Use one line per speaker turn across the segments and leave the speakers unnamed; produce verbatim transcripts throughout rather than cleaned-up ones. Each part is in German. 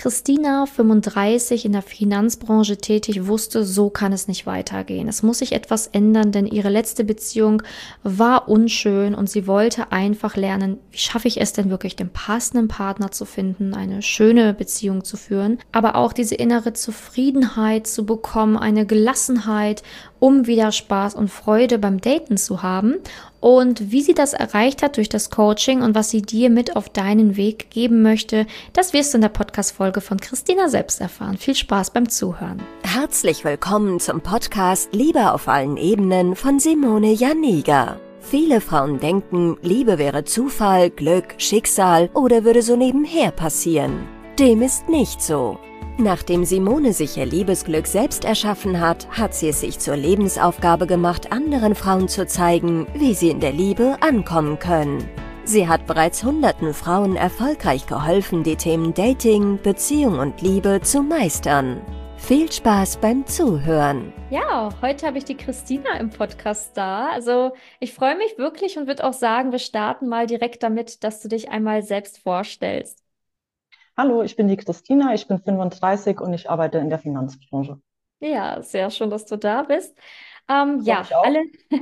Christina, fünfunddreißig, in der Finanzbranche tätig, wusste, so kann es nicht weitergehen. Es muss sich etwas ändern, denn ihre letzte Beziehung war unschön und sie wollte einfach lernen, wie schaffe ich es denn wirklich, den passenden Partner zu finden, eine schöne Beziehung zu führen, aber auch diese innere Zufriedenheit zu bekommen, eine Gelassenheit, um wieder Spaß und Freude beim Daten zu haben. Und wie sie das erreicht hat durch das Coaching und was sie dir mit auf deinen Weg geben möchte, das wirst du in der Podcast-Folge von Christina selbst erfahren. Viel Spaß beim Zuhören.
Herzlich willkommen zum Podcast Liebe auf allen Ebenen von Simone Janiga. Viele Frauen denken, Liebe wäre Zufall, Glück, Schicksal oder würde so nebenher passieren. Dem ist nicht so. Nachdem Simone sich ihr Liebesglück selbst erschaffen hat, hat sie es sich zur Lebensaufgabe gemacht, anderen Frauen zu zeigen, wie sie in der Liebe ankommen können. Sie hat bereits hunderten Frauen erfolgreich geholfen, die Themen Dating, Beziehung und Liebe zu meistern. Viel Spaß beim Zuhören.
Ja, heute habe ich die Christina im Podcast da. Also ich freue mich wirklich und würde auch sagen, wir starten mal direkt damit, dass du dich einmal selbst vorstellst.
Hallo, ich bin die Christina, ich bin fünfunddreißig und ich arbeite in der Finanzbranche.
Ja, sehr schön, dass du da bist. Ähm,
Freue
ja,
mich auch.
alle.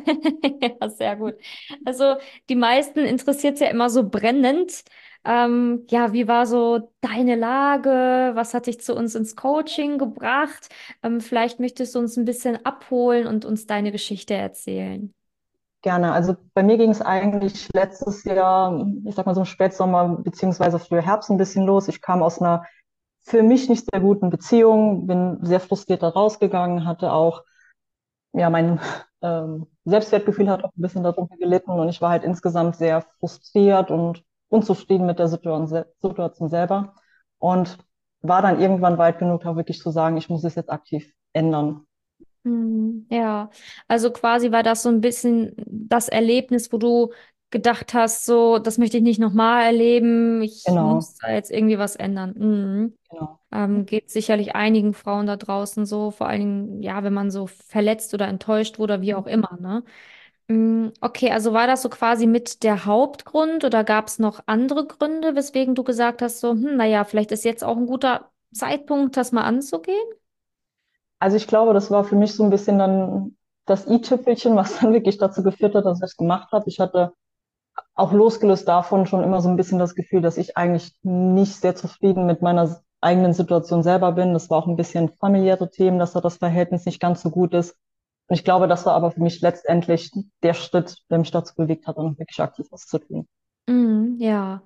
Ja, sehr gut. Also die meisten interessiert es ja immer so brennend. Ähm, ja, wie war so deine Lage? Was hat dich zu uns ins Coaching gebracht? Ähm, vielleicht möchtest du uns ein bisschen abholen und uns deine Geschichte erzählen.
Gerne. Also bei mir ging es eigentlich letztes Jahr, ich sag mal so im Spätsommer beziehungsweise früher Herbst ein bisschen los. Ich kam aus einer für mich nicht sehr guten Beziehung, bin sehr frustriert da rausgegangen, hatte auch, ja, mein ähm, Selbstwertgefühl hat auch ein bisschen darunter gelitten und ich war halt insgesamt sehr frustriert und unzufrieden mit der Situation, Situation selber und war dann irgendwann weit genug, auch wirklich zu sagen, ich muss es jetzt aktiv ändern.
Hm, ja, also quasi war das so ein bisschen das Erlebnis, wo du gedacht hast, so, das möchte ich nicht nochmal erleben, ich
Genau,
muss da jetzt irgendwie was ändern. Mhm.
genau.
Ähm, geht sicherlich einigen Frauen da draußen so, vor allen Dingen, ja, wenn man so verletzt oder enttäuscht wurde, wie auch immer, ne? Mm, okay, also war das so quasi mit der Hauptgrund oder gab es noch andere Gründe, weswegen du gesagt hast, so, hm, naja, vielleicht ist jetzt auch ein guter Zeitpunkt, das mal anzugehen?
Also ich glaube, das war für mich so ein bisschen dann das i-Tüpfelchen, was dann wirklich dazu geführt hat, dass ich es gemacht habe. Ich hatte auch losgelöst davon schon immer so ein bisschen das Gefühl, dass ich eigentlich nicht sehr zufrieden mit meiner eigenen Situation selber bin. Das war auch ein bisschen familiäre Themen, dass da das Verhältnis nicht ganz so gut ist. Und ich glaube, das war aber für mich letztendlich der Schritt, der mich dazu bewegt hat, dann wirklich aktiv was zu tun.
Mm, ja.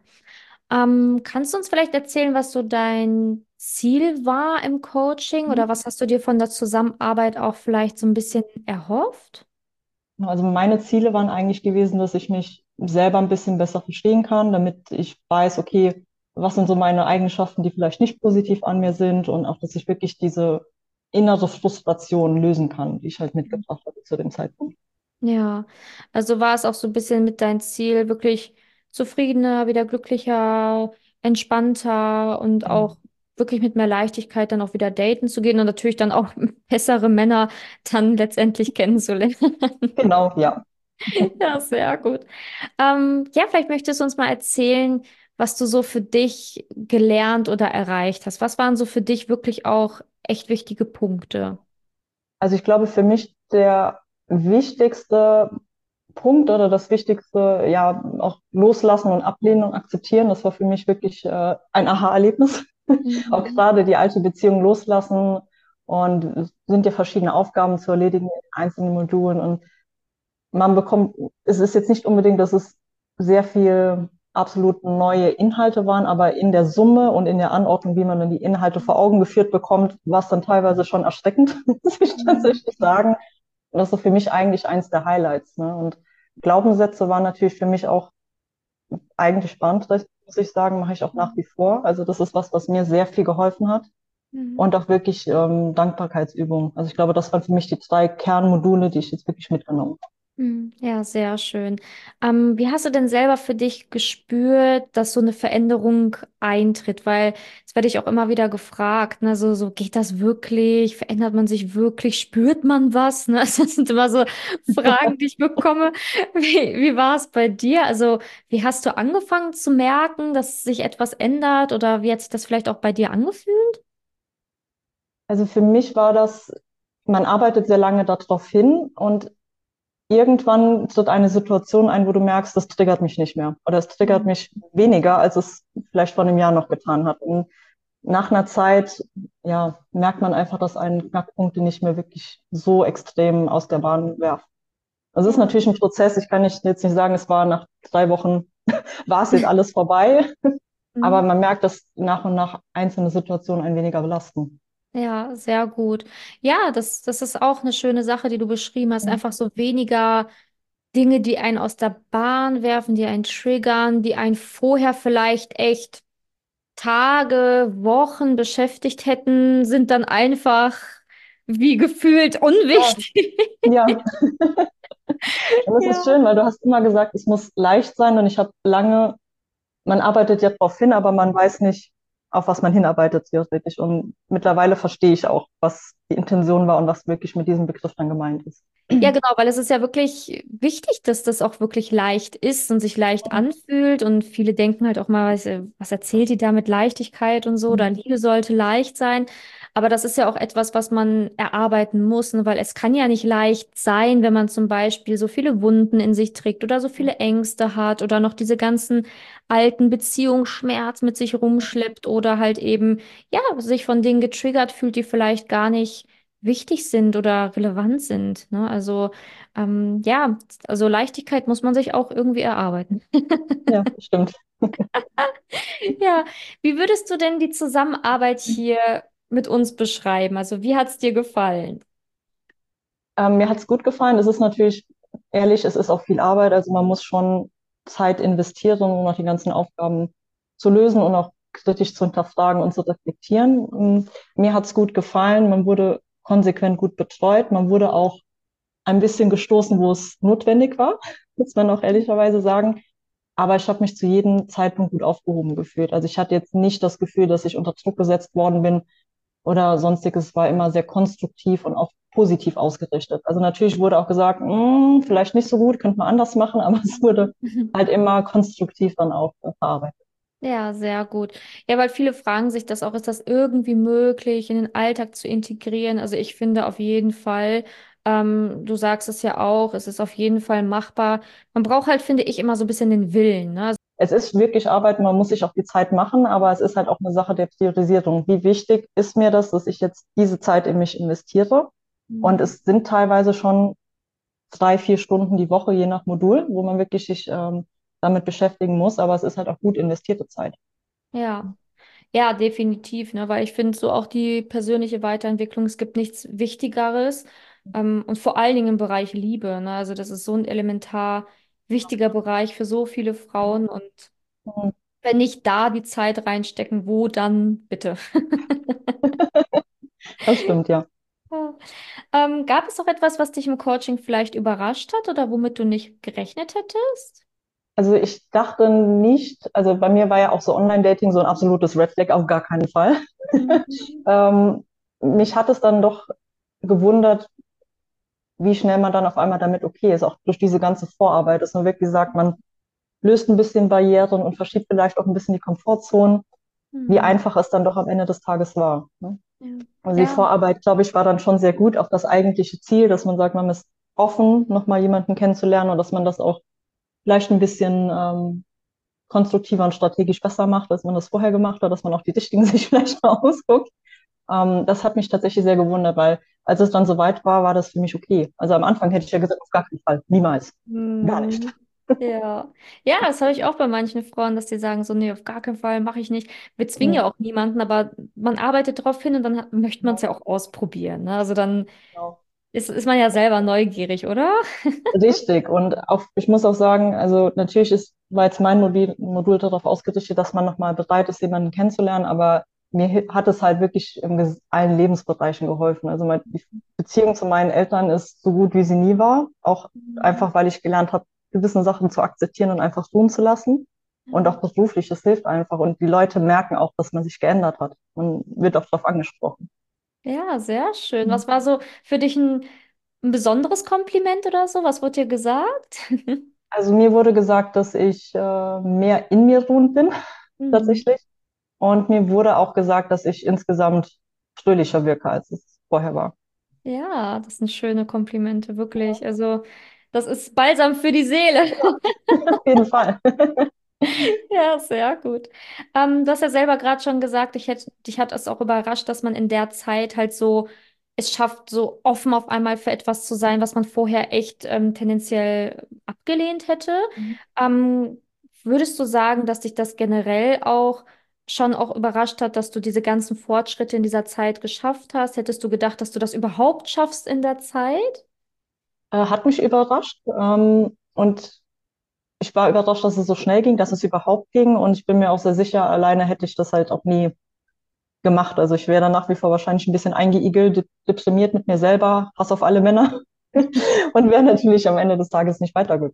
Ähm, kannst du uns vielleicht erzählen, was so dein Ziel war im Coaching oder was hast du dir von der Zusammenarbeit auch vielleicht so ein bisschen erhofft?
Also meine Ziele waren eigentlich gewesen, dass ich mich selber ein bisschen besser verstehen kann, damit ich weiß, okay, was sind so meine Eigenschaften, die vielleicht nicht positiv an mir sind und auch, dass ich wirklich diese innere Frustration lösen kann, die ich halt mitgebracht hatte zu dem Zeitpunkt.
Ja, also war es auch so ein bisschen mit dein Ziel, wirklich zufriedener, wieder glücklicher, entspannter und
Genau,
auch wirklich mit mehr Leichtigkeit dann auch wieder daten zu gehen und natürlich dann auch bessere Männer dann letztendlich kennenzulernen.
genau, ja.
Ja, sehr gut. Ähm, ja, vielleicht möchtest du uns mal erzählen, was du so für dich gelernt oder erreicht hast. Was waren so für dich wirklich auch echt wichtige Punkte?
Also ich glaube, für mich der wichtigste Punkt oder das Wichtigste, ja, auch loslassen und ablehnen und akzeptieren, das war für mich wirklich äh, ein Aha-Erlebnis. Auch
Mhm.
gerade die alte Beziehung loslassen und es sind ja verschiedene Aufgaben zu erledigen in einzelnen Modulen und man bekommt, es ist jetzt nicht unbedingt, dass es sehr viel absolut neue Inhalte waren, aber in der Summe und in der Anordnung, wie man dann die Inhalte vor Augen geführt bekommt, war es dann teilweise schon erschreckend, muss ich
Mhm.
tatsächlich sagen. Und das ist so für mich eigentlich eins der Highlights. Ne? Und Glaubenssätze waren natürlich für mich auch eigentlich spannend, das muss ich sagen, mache ich auch nach wie vor. Also das ist was, was mir sehr viel geholfen hat.
Mhm.
Und auch wirklich ähm, Dankbarkeitsübungen. Also ich glaube, das waren für mich die zwei Kernmodule, die ich jetzt wirklich mitgenommen habe.
Hm, ja, sehr schön. Ähm, wie hast du denn selber für dich gespürt, dass so eine Veränderung eintritt? Weil das werde ich auch immer wieder gefragt, ne? So, so geht das wirklich? Verändert man sich wirklich? Spürt man was? Ne? Das sind immer so Fragen, die ich bekomme. Wie, wie war es bei dir? Also, wie hast du angefangen zu merken, dass sich etwas ändert? Oder wie hat sich das vielleicht auch bei dir angefühlt?
Also für mich war das, man arbeitet sehr lange darauf hin und irgendwann tritt eine Situation ein, wo du merkst, das triggert mich nicht mehr oder es triggert
Mhm.
mich weniger, als es vielleicht vor einem Jahr noch getan hat. Und nach einer Zeit, ja, merkt man einfach, dass einen Knackpunkte nicht mehr wirklich so extrem aus der Bahn werfen. Also es ist
Ja.
natürlich ein Prozess. Ich kann nicht, jetzt nicht sagen, es war nach drei Wochen, war es jetzt alles vorbei. Aber
Mhm.
man merkt, dass nach und nach einzelne Situationen einen weniger belasten.
Ja, sehr gut. Ja, das, das ist auch eine schöne Sache, die du beschrieben hast. Einfach so weniger Dinge, die einen aus der Bahn werfen, die einen triggern, die einen vorher vielleicht echt Tage, Wochen beschäftigt hätten, sind dann einfach wie gefühlt
Ja,
unwichtig.
ja. Und das ist
Ja.
schön, weil du hast immer gesagt, es muss leicht sein und ich habe lange, man arbeitet ja darauf hin, aber man weiß nicht, auf was man hinarbeitet, theoretisch. Und mittlerweile verstehe ich auch, was die Intention war und was wirklich mit diesem Begriff dann gemeint ist.
Ja, genau, weil es ist ja wirklich wichtig, dass das auch wirklich leicht ist und sich leicht anfühlt. Und viele denken halt auch mal, was, äh, was erzählt die da mit Leichtigkeit und so, oder Liebe sollte leicht sein. Aber das ist ja auch etwas, was man erarbeiten muss, ne? Weil es kann ja nicht leicht sein, wenn man zum Beispiel so viele Wunden in sich trägt oder so viele Ängste hat oder noch diese ganzen alten Beziehungsschmerz mit sich rumschleppt oder halt eben, ja, sich von Dingen getriggert fühlt, die vielleicht gar nicht wichtig sind oder relevant sind. Ne? Also ähm, ja, also Leichtigkeit muss man sich auch irgendwie erarbeiten.
Ja, stimmt.
Ja, wie würdest du denn die Zusammenarbeit hier mit uns beschreiben? Also wie hat es dir gefallen?
Ähm, mir hat es gut gefallen. Es ist natürlich, ehrlich, es ist auch viel Arbeit. Also man muss schon Zeit investieren, um noch die ganzen Aufgaben zu lösen und auch kritisch zu hinterfragen und zu reflektieren. Und mir hat es gut gefallen. Man wurde konsequent gut betreut. Man wurde auch ein bisschen gestoßen, wo es notwendig war, muss man auch ehrlicherweise sagen. Aber ich habe mich zu jedem Zeitpunkt gut aufgehoben gefühlt. Also ich hatte jetzt nicht das Gefühl, dass ich unter Druck gesetzt worden bin oder sonstiges. War immer sehr konstruktiv und auch positiv ausgerichtet. Also natürlich wurde auch gesagt, "Mm, vielleicht nicht so gut, könnte man anders machen", aber es wurde halt immer konstruktiv dann auch äh, verarbeitet.
Ja, sehr gut. Ja, weil viele fragen sich das auch, ist das irgendwie möglich, in den Alltag zu integrieren? Also ich finde auf jeden Fall, ähm, du sagst es ja auch, es ist auf jeden Fall machbar. Man braucht halt, finde ich, immer so ein bisschen den Willen, ne?
Es ist wirklich Arbeit, man muss sich auch die Zeit machen, aber es ist halt auch eine Sache der Priorisierung. Wie wichtig ist mir das, dass ich jetzt diese Zeit in mich investiere? Und
Mhm.
es sind teilweise schon drei, vier Stunden die Woche, je nach Modul, wo man wirklich sich ähm, damit beschäftigen muss, aber es ist halt auch gut investierte Zeit.
Ja. Ja, definitiv, ne? Weil ich finde so auch die persönliche Weiterentwicklung, es gibt nichts Wichtigeres. Ähm, und vor allen Dingen im Bereich Liebe, ne? Also das ist so ein elementar wichtiger Bereich für so viele Frauen. Und
Mhm.
wenn nicht da die Zeit reinstecken, wo dann bitte?
Das stimmt, ja.
Ja. Ähm, gab es auch etwas, was dich im Coaching vielleicht überrascht hat oder womit du nicht gerechnet hättest?
Also ich dachte nicht, also bei mir war ja auch so Online-Dating so ein absolutes Red Flag, auf gar keinen Fall.
Mhm.
Ähm, mich hat es dann doch gewundert, wie schnell man dann auf einmal damit okay ist, auch durch diese ganze Vorarbeit, dass man wirklich sagt, man löst ein bisschen Barrieren und verschiebt vielleicht auch ein bisschen die Komfortzonen, wie
Mhm.
einfach es dann doch am Ende des Tages war. Ne?
Ja.
Also die
Ja.
Vorarbeit, glaube ich, war dann schon sehr gut auf das eigentliche Ziel, dass man sagt, man ist offen, nochmal jemanden kennenzulernen und dass man das auch vielleicht ein bisschen ähm, konstruktiver und strategisch besser macht, als man das vorher gemacht hat, dass man auch die Richtigen sich vielleicht mal ausguckt. Ähm, das hat mich tatsächlich sehr gewundert, weil als es dann soweit war, war das für mich okay. Also am Anfang hätte ich ja gesagt, auf gar keinen Fall, niemals, gar nicht.
Mhm. Ja. Ja, das habe ich auch bei manchen Frauen, dass die sagen so, nee, auf gar keinen Fall mache ich nicht. Wir zwingen ja
Mhm.
auch niemanden, aber man arbeitet darauf hin und dann hat, möchte man es
Genau,
ja auch ausprobieren. Ne? Also dann
genau.
ist, ist man ja selber neugierig, oder?
Richtig. Und auch, ich muss auch sagen, also natürlich ist, war jetzt mein Modul, Modul darauf ausgerichtet, dass man nochmal bereit ist, jemanden kennenzulernen, aber mir hi- hat es halt wirklich in ges- allen Lebensbereichen geholfen. Also meine, die Beziehung zu meinen Eltern ist so gut, wie sie nie war. Auch
Mhm.
einfach, weil ich gelernt habe, gewisse Sachen zu akzeptieren und einfach tun zu lassen. Und auch beruflich, das hilft einfach. Und die Leute merken auch, dass man sich geändert hat. Man wird auch darauf angesprochen.
Ja, sehr schön. Was war so für dich ein, ein besonderes Kompliment oder so? Was wurde dir gesagt?
Also mir wurde gesagt, dass ich äh, mehr in mir ruhend bin,
Mhm.
tatsächlich. Und mir wurde auch gesagt, dass ich insgesamt fröhlicher wirke, als es vorher war.
Ja, das sind schöne Komplimente, wirklich. Also, das ist Balsam für die Seele.
Auf jeden Fall.
Ja, sehr gut. Ähm, du hast ja selber gerade schon gesagt, ich hätte, dich hat es auch überrascht, dass man in der Zeit halt so es schafft, so offen auf einmal für etwas zu sein, was man vorher echt ähm, tendenziell abgelehnt hätte. Ähm, Würdest du sagen, dass dich das generell auch schon auch überrascht hat, dass du diese ganzen Fortschritte in dieser Zeit geschafft hast? Hättest du gedacht, dass du das überhaupt schaffst in der Zeit?
Äh, hat mich überrascht. Ähm, und ich war überrascht, dass es so schnell ging, dass es überhaupt ging. Und ich bin mir auch sehr sicher, alleine hätte ich das halt auch nie gemacht. Also ich wäre dann nach wie vor wahrscheinlich ein bisschen eingeigelt, dep- deprimiert mit mir selber, Hass auf alle Männer und wäre natürlich am Ende des Tages nicht weitergekommen.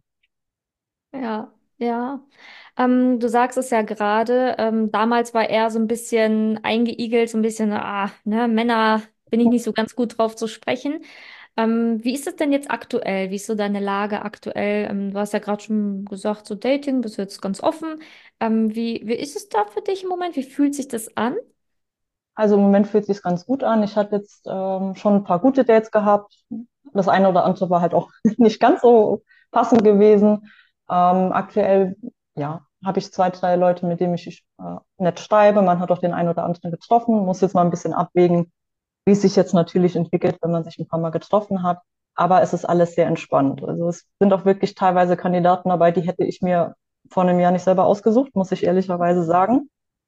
Ja, ja. Ähm, du sagst es ja gerade, ähm, damals war er so ein bisschen eingeigelt, so ein bisschen, ah, ne, Männer bin ich nicht so ganz gut drauf zu sprechen. Ähm, wie ist es denn jetzt aktuell? Wie ist so deine Lage aktuell? Ähm, du hast ja gerade schon gesagt, so Dating, bist du jetzt ganz offen. Ähm, wie, wie ist es da für dich im Moment? Wie fühlt sich das an?
Also im Moment fühlt sich ganz gut an. Ich hatte jetzt ähm, schon ein paar gute Dates gehabt. Das eine oder andere war halt auch nicht ganz so passend gewesen. Ähm, aktuell, ja, habe ich zwei, drei Leute, mit denen ich äh, nett schreibe. Man hat auch den einen oder anderen getroffen. Muss jetzt mal ein bisschen abwägen, wie es sich jetzt natürlich entwickelt, wenn man sich ein paar Mal getroffen hat. Aber es ist alles sehr entspannt. Also es sind auch wirklich teilweise Kandidaten dabei, die hätte ich mir vor einem Jahr nicht selber ausgesucht, muss ich ehrlicherweise sagen.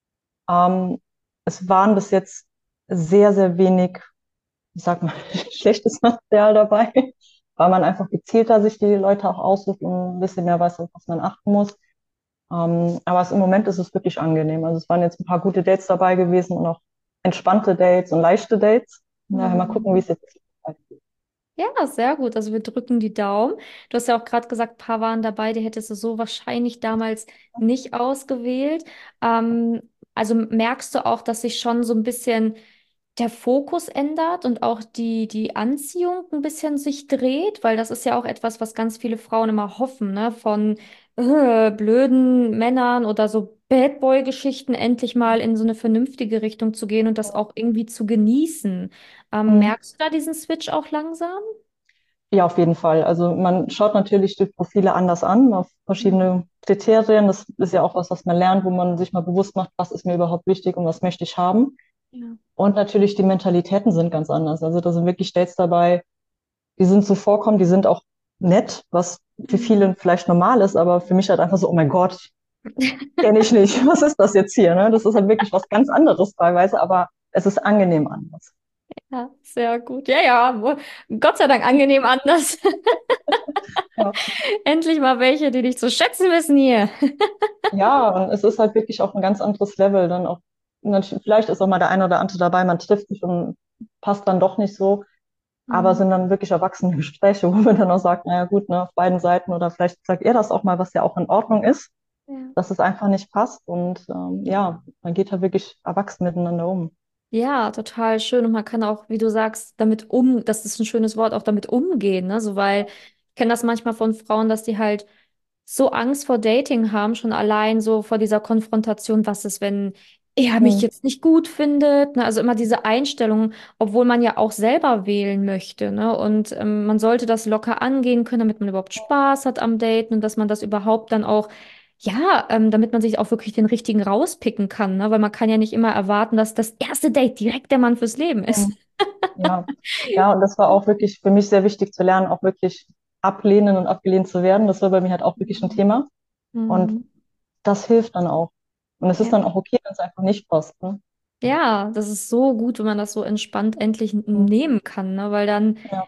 Ähm, Es waren bis jetzt sehr, sehr wenig, ich sag mal, schlechtes Material dabei, weil man einfach gezielter sich die Leute auch aussucht und ein bisschen mehr weiß, auf was man achten muss. Ähm, aber es, im Moment ist es wirklich angenehm. Also es waren jetzt ein paar gute Dates dabei gewesen und auch entspannte Dates und leichte Dates. Daher mal gucken, wie
Mhm.
es jetzt weitergeht.
Ja, sehr gut. Also wir drücken die Daumen. Du hast ja auch gerade gesagt, ein paar waren dabei, die hättest du so wahrscheinlich damals nicht ausgewählt. Ähm, also merkst du auch, dass sich schon so ein bisschen der Fokus ändert und auch die, die Anziehung ein bisschen sich dreht, weil das ist ja auch etwas, was ganz viele Frauen immer hoffen, ne? Von äh, blöden Männern oder so Bad Boy-Geschichten endlich mal in so eine vernünftige Richtung zu gehen und das auch irgendwie zu genießen. Ähm,
Mhm.
merkst du da diesen Switch auch langsam?
Ja, auf jeden Fall. Also man schaut natürlich die Profile anders an, auf verschiedene Kriterien. Das ist ja auch was, was man lernt, wo man sich mal bewusst macht, was ist mir überhaupt wichtig und was möchte ich haben.
Ja.
Und natürlich die Mentalitäten sind ganz anders. Also da sind wirklich Dates dabei, die sind zuvorkommend, die sind auch nett, was für
Mhm.
viele vielleicht normal ist, aber für mich halt einfach so, oh mein Gott, kenne ich nicht. Was ist das jetzt hier? Ne? Das ist halt wirklich was ganz anderes teilweise, aber es ist angenehm anders.
Ja, sehr gut. Ja, ja, wo- Gott sei Dank angenehm anders.
Ja.
Endlich mal welche, die dich zu schätzen wissen hier.
Ja, und es ist halt wirklich auch ein ganz anderes Level. Dann auch, natürlich, vielleicht ist auch mal der eine oder andere dabei, man trifft sich und passt dann doch nicht so, aber
Mhm.
sind dann wirklich erwachsene Gespräche, wo man dann auch sagt, naja gut, ne, auf beiden Seiten oder vielleicht sagt ihr das auch mal, was ja auch in Ordnung ist,
Ja.
dass es einfach nicht passt und ähm, ja, man geht halt wirklich erwachsen miteinander um.
Ja, total schön. Und man kann auch, wie du sagst, damit um, das ist ein schönes Wort, auch damit umgehen, ne? So, weil ich kenne das manchmal von Frauen, dass die halt so Angst vor Dating haben, schon allein so vor dieser Konfrontation, was ist, wenn er mich
Mhm.
jetzt nicht gut findet, ne? Also immer diese Einstellung, obwohl man ja auch selber wählen möchte, ne? Und ähm, man sollte das locker angehen können, damit man überhaupt Spaß hat am Daten und dass man das überhaupt dann auch, ja, ähm, damit man sich auch wirklich den richtigen rauspicken kann, ne? Weil man kann ja nicht immer erwarten, dass das erste Date direkt der Mann fürs Leben ist.
Mhm. Ja, ja, und das war auch wirklich für mich sehr wichtig zu lernen, auch wirklich ablehnen und abgelehnt zu werden. Das war bei mir halt auch wirklich ein Thema. Und
Mhm.
das hilft dann auch. Und es ist dann
Ja.
auch okay, wenn es einfach nicht passt. Ne?
Ja, das ist so gut, wenn man das so entspannt endlich n-
Mhm.
nehmen kann, ne? Weil dann
Ja.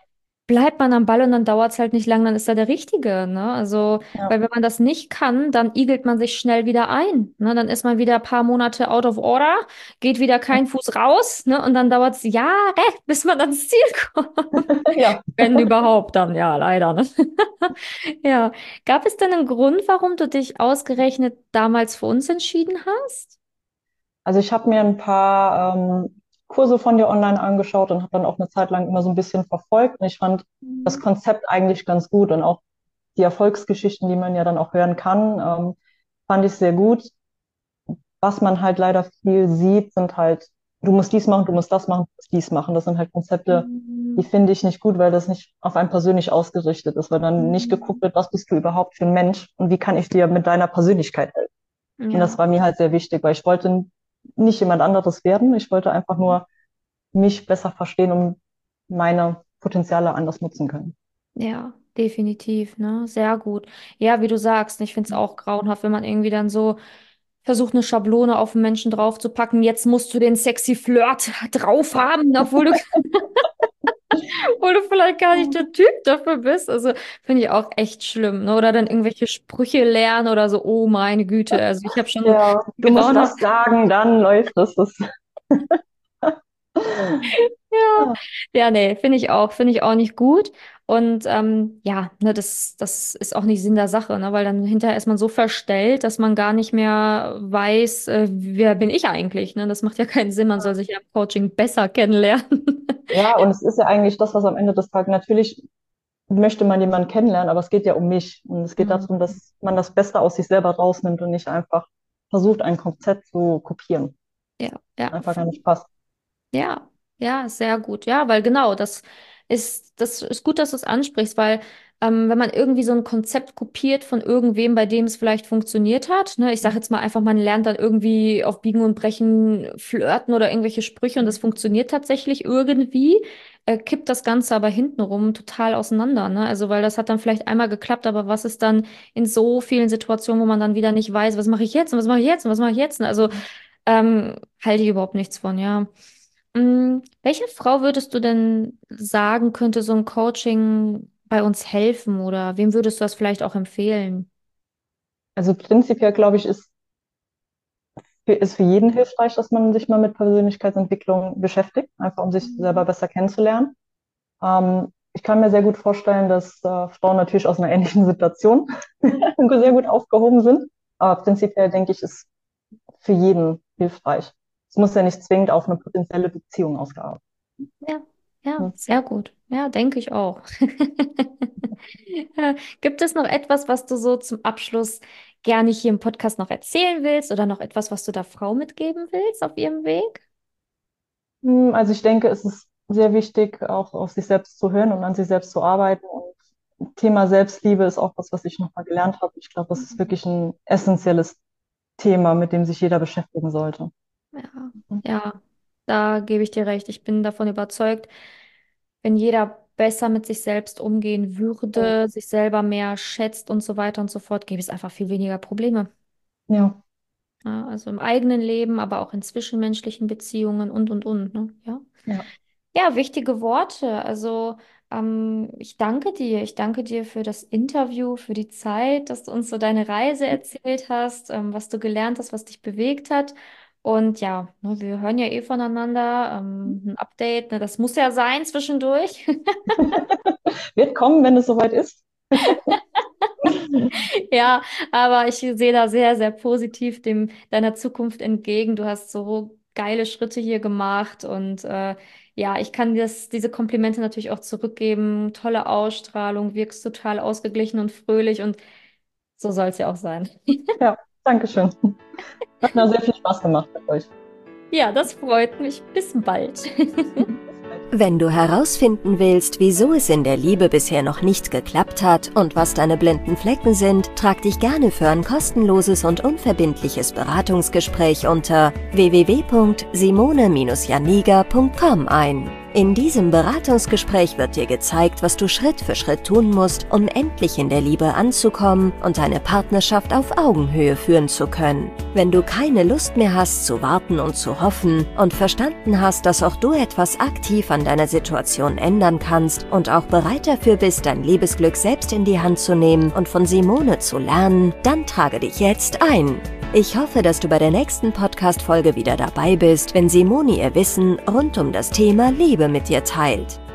bleibt man am Ball und dann dauert es halt nicht lang, dann ist er der Richtige, ne? Also,
Ja.
weil wenn man das nicht kann, dann igelt man sich schnell wieder ein, ne? Dann ist man wieder ein paar Monate out of order, geht wieder kein Fuß raus, ne? Und dann dauert es Jahre, bis man ans Ziel kommt.
Ja.
Wenn überhaupt, dann ja, leider, ne? Ja. Gab es denn einen Grund, warum du dich ausgerechnet damals für uns entschieden hast?
Also ich habe mir ein paar ähm, Kurse von dir online angeschaut und habe dann auch eine Zeit lang immer so ein bisschen verfolgt. Und ich fand das
Mhm.
Konzept eigentlich ganz gut und auch die Erfolgsgeschichten, die man ja dann auch hören kann, ähm, fand ich sehr gut. Was man halt leider viel sieht, sind halt, du musst dies machen, du musst das machen, du musst dies machen. Das sind halt Konzepte, die
Mhm.
finde ich nicht gut, weil das nicht auf einen persönlich ausgerichtet ist, weil dann nicht geguckt wird, was bist du überhaupt für ein Mensch und wie kann ich dir mit deiner Persönlichkeit helfen. Und das
Ja.
war mir halt sehr wichtig, weil ich wollte nicht jemand anderes werden. Ich wollte einfach nur mich besser verstehen, um meine Potenziale anders nutzen können.
Ja, definitiv, ne? Sehr gut. Ja, wie du sagst, ich finde es auch grauenhaft, wenn man irgendwie dann so versucht, eine Schablone auf den Menschen draufzupacken. Jetzt musst du den sexy Flirt drauf haben, obwohl du, obwohl du vielleicht gar nicht der Typ dafür bist. Also finde ich auch echt schlimm, ne? Oder dann irgendwelche Sprüche lernen oder so, oh meine Güte. Also ich habe schon
Ja, du musst
grauenhaft.
das sagen, dann läuft es. Das,
Ja,
ja,
ja, nee, finde ich auch, finde ich auch nicht gut. Und ähm, ja, ne, das, das ist auch nicht Sinn der Sache, ne, weil dann hinterher ist man so verstellt, dass man gar nicht mehr weiß, äh, wer bin ich eigentlich, ne? Das macht ja keinen Sinn, man soll sich ja im Coaching besser kennenlernen.
ja, und es ist ja eigentlich das, was am Ende des Tages, natürlich möchte man jemanden kennenlernen, aber es geht ja um mich. Und es geht
Mhm.
darum, dass man das Beste aus sich selber rausnimmt und nicht einfach versucht, ein Konzept zu kopieren.
Ja, ja,
Einfach gar nicht passt.
ja, ja, sehr gut. Ja, weil genau, das ist, das ist gut, dass du es ansprichst, weil ähm, wenn man irgendwie so ein Konzept kopiert von irgendwem, bei dem es vielleicht funktioniert hat, ne, ich sage jetzt mal einfach, man lernt dann irgendwie auf Biegen und Brechen flirten oder irgendwelche Sprüche und das funktioniert tatsächlich irgendwie, äh, kippt das Ganze aber hintenrum total auseinander, ne? Also, weil das hat dann vielleicht einmal geklappt, aber was ist dann in so vielen Situationen, wo man dann wieder nicht weiß, was mache ich jetzt und was mache ich jetzt und was mache ich jetzt? Ne? Also, ähm, halte ich überhaupt nichts von, ja. Mm, welcher Frau würdest du denn sagen, könnte so ein Coaching bei uns helfen oder wem würdest du das vielleicht auch empfehlen?
Also prinzipiell, glaube ich, ist für, ist für jeden hilfreich, dass man sich mal mit Persönlichkeitsentwicklung beschäftigt, einfach um sich selber
Mhm.
besser kennenzulernen. Ähm, ich kann mir sehr gut vorstellen, dass äh, Frauen natürlich aus einer ähnlichen Situation sehr gut aufgehoben sind. Aber prinzipiell denke ich, ist für jeden hilfreich. Es muss ja nicht zwingend auf eine potenzielle Beziehung ausgearbeitet
Ja, ja,
werden.
sehr gut. Ja, denke ich auch. Ja, gibt es noch etwas, was du so zum Abschluss gerne hier im Podcast noch erzählen willst oder noch etwas, was du der Frau mitgeben willst auf ihrem Weg?
Hm, Also ich denke, es ist sehr wichtig, auch auf sich selbst zu hören und an sich selbst zu arbeiten. Und Thema Selbstliebe ist auch was, was ich nochmal gelernt habe. Ich glaube, das ist wirklich ein essentielles Thema, mit dem sich jeder beschäftigen sollte.
Ja,
Mhm.
ja, da gebe ich dir recht. Ich bin davon überzeugt, wenn jeder besser mit sich selbst umgehen würde, sich selber mehr schätzt und so weiter und so fort, gäbe es einfach viel weniger Probleme.
Ja,
Ja, also im eigenen Leben, aber auch in zwischenmenschlichen Beziehungen und, und, und, ne? Ja.
ja,
Ja, wichtige Worte. Also, ähm, ich danke dir. Ich danke dir für das Interview, für die Zeit, dass du uns so deine Reise erzählt hast, ähm, was du gelernt hast, was dich bewegt hat. Und ja, ne, wir hören ja eh voneinander. Ähm, ein Update, ne, das muss ja sein zwischendurch.
wird kommen, wenn es soweit ist.
Ja, aber ich sehe da sehr, sehr positiv dem deiner Zukunft entgegen. Du hast so geile Schritte hier gemacht und äh, ja, ich kann dir das, diese Komplimente natürlich auch zurückgeben. Tolle Ausstrahlung, wirkst total ausgeglichen und fröhlich und so soll es ja auch sein.
Ja, Dankeschön. Hat mir sehr viel Spaß gemacht mit euch.
Ja, das freut mich. Bis bald.
Wenn du herausfinden willst, wieso es in der Liebe bisher noch nicht geklappt hat und was deine blinden Flecken sind, trag dich gerne für ein kostenloses und unverbindliches Beratungsgespräch unter w w w punkt simone Bindestrich janiga punkt com ein. In diesem Beratungsgespräch wird dir gezeigt, was du Schritt für Schritt tun musst, um endlich in der Liebe anzukommen und deine Partnerschaft auf Augenhöhe führen zu können. Wenn du keine Lust mehr hast zu warten und zu hoffen und verstanden hast, dass auch du etwas aktiv an deiner Situation ändern kannst und auch bereit dafür bist, dein Liebesglück selbst in die Hand zu nehmen und von Simone zu lernen, dann trage dich jetzt ein. Ich hoffe, dass du bei der nächsten Podcast-Folge wieder dabei bist, wenn Simone ihr Wissen rund um das Thema Liebe mit dir teilt.